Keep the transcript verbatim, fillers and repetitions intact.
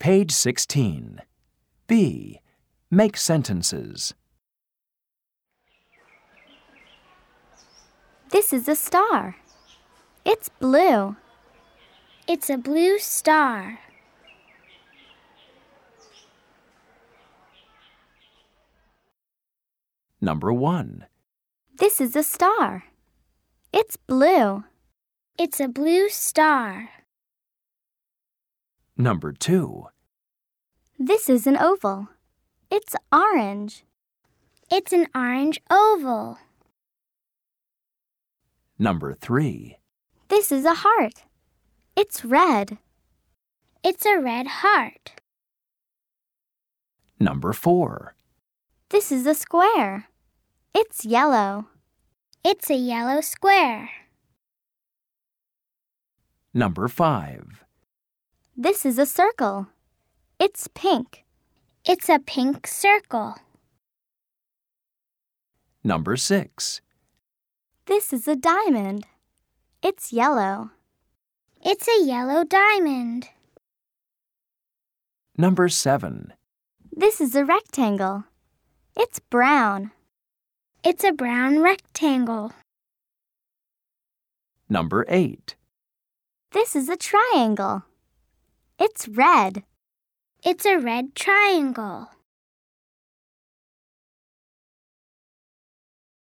Page sixteen. B. Make sentences. This is a star. It's blue. It's a blue star. Number one. This is a star. It's blue. It's a blue star. Number two. This is an oval. It's orange. It's an orange oval. Number three. This is a heart. It's red. It's a red heart. Number four. This is a square. It's yellow. It's a yellow square. Number five. This is a circle. It's pink. It's a pink circle. Number six. This is a diamond. It's yellow. It's a yellow diamond. Number seven. This is a rectangle. It's brown. It's a brown rectangle. Number eight. This is a triangle. It's red. It's a red triangle.